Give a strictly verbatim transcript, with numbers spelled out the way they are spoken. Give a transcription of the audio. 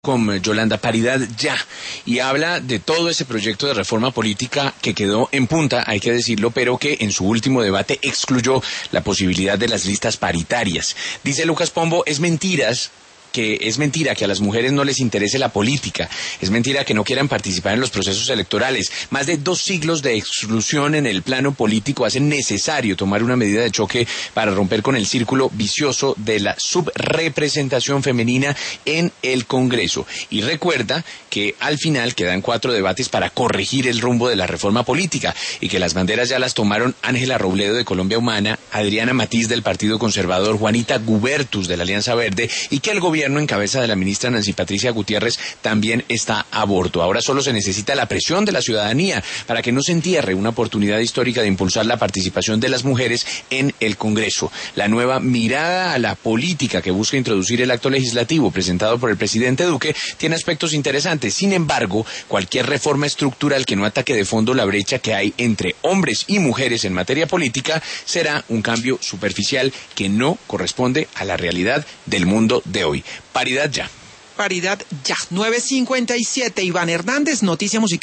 con Yolanda, paridad ya, y habla de todo ese proyecto de reforma política que quedó en punta, hay que decirlo, pero que en su último debate excluyó la posibilidad de las listas paritarias. Dice Lucas Pombo, es mentiras que es mentira que a las mujeres no les interese la política, es mentira que no quieran participar en los procesos electorales. Más de dos siglos de exclusión en el plano político hacen necesario tomar una medida de choque para romper con el círculo vicioso de la subrepresentación femenina en el Congreso. Y recuerda que al final quedan cuatro debates para corregir el rumbo de la reforma política y que las banderas ya las tomaron Ángela Robledo de Colombia Humana, Adriana Matiz del Partido Conservador, Juanita Gubertus de la Alianza Verde, y que el gobierno en cabeza de la ministra Nancy Patricia Gutiérrez también está a bordo. Ahora solo se necesita la presión de la ciudadanía para que no se entierre una oportunidad histórica de impulsar la participación de las mujeres en el Congreso. La nueva mirada a la política que busca introducir el acto legislativo presentado por el presidente Duque tiene aspectos interesantes. Sin embargo, cualquier reforma estructural que no ataque de fondo la brecha que hay entre hombres y mujeres en materia política será un cambio superficial que no corresponde a la realidad del mundo de hoy. Paridad ya. Paridad ya. nueve cincuenta y siete. Iván Hernández, noticia musical.